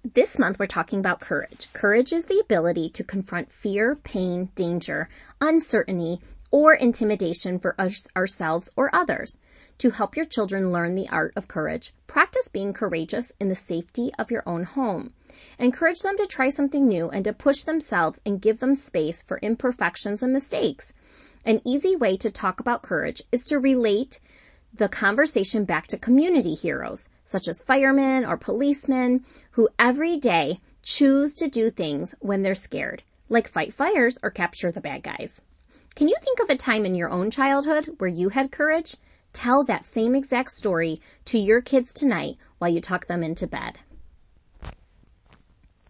This month, we're talking about courage. Courage is the ability to confront fear, pain, danger, uncertainty, or intimidation for ourselves or others. To help your children learn the art of courage, practice being courageous in the safety of your own home. Encourage them to try something new and to push themselves and give them space for imperfections and mistakes. An easy way to talk about courage is to relate the conversation back to community heroes, such as firemen or policemen, who every day choose to do things when they're scared, like fight fires or capture the bad guys. Can you think of a time in your own childhood where you had courage? Tell that same exact story to your kids tonight while you tuck them into bed.